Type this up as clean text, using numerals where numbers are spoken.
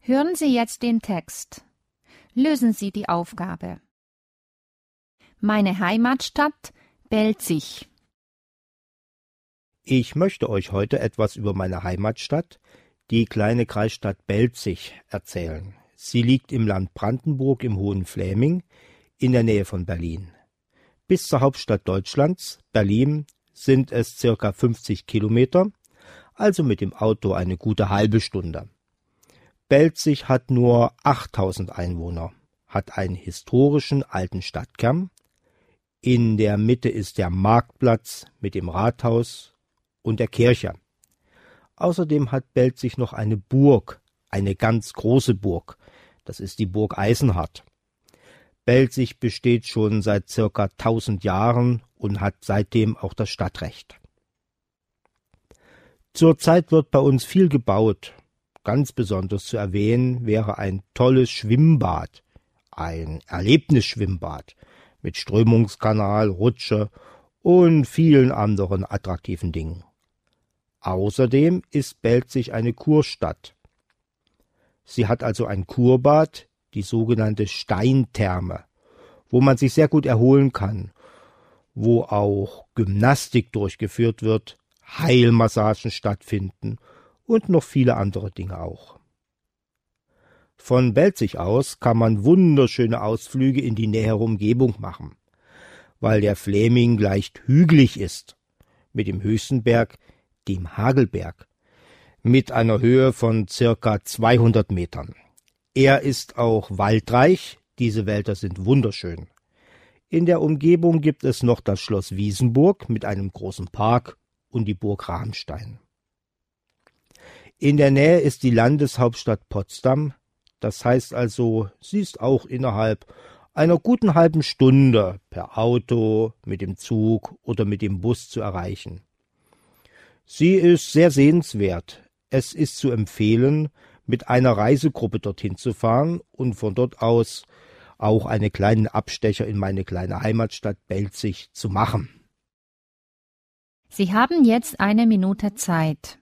Hören Sie jetzt den Text. Lösen Sie die Aufgabe. Meine Heimatstadt Belzig. Ich möchte euch heute etwas über meine Heimatstadt, die kleine Kreisstadt Belzig, erzählen. Sie liegt im Land Brandenburg im Hohen Fläming in der Nähe von Berlin. Bis zur Hauptstadt Deutschlands, Berlin, sind es circa 50 Kilometer, also mit dem Auto eine gute halbe Stunde. Belzig hat nur 8000 Einwohner, hat einen historischen alten Stadtkern. In der Mitte ist der Marktplatz mit dem Rathaus und der Kirche. Außerdem hat Belzig noch eine Burg, eine ganz große Burg. Das ist die Burg Eisenhardt. Belzig besteht schon seit circa 1000 Jahren und hat seitdem auch das Stadtrecht. Zurzeit wird bei uns viel gebaut. Ganz besonders zu erwähnen wäre ein tolles Schwimmbad, ein Erlebnisschwimmbad mit Strömungskanal, Rutsche und vielen anderen attraktiven Dingen. Außerdem ist Belzig eine Kurstadt. Sie hat also ein Kurbad, die sogenannte Steintherme, wo man sich sehr gut erholen kann, wo auch Gymnastik durchgeführt wird, Heilmassagen stattfinden und noch viele andere Dinge auch. Von Belzig aus kann man wunderschöne Ausflüge in die nähere Umgebung machen, weil der Fläming leicht hügelig ist, mit dem höchsten Berg, dem Hagelberg, mit einer Höhe von circa 200 Metern. Er ist auch waldreich, diese Wälder sind wunderschön. In der Umgebung gibt es noch das Schloss Wiesenburg mit einem großen Park und die Burg Ramstein. In der Nähe ist die Landeshauptstadt Potsdam, das heißt also, sie ist auch innerhalb einer guten halben Stunde per Auto, mit dem Zug oder mit dem Bus zu erreichen. Sie ist sehr sehenswert. Es ist zu empfehlen, mit einer Reisegruppe dorthin zu fahren und von dort aus auch einen kleinen Abstecher in meine kleine Heimatstadt Belzig zu machen. Sie haben jetzt 1 Minute Zeit.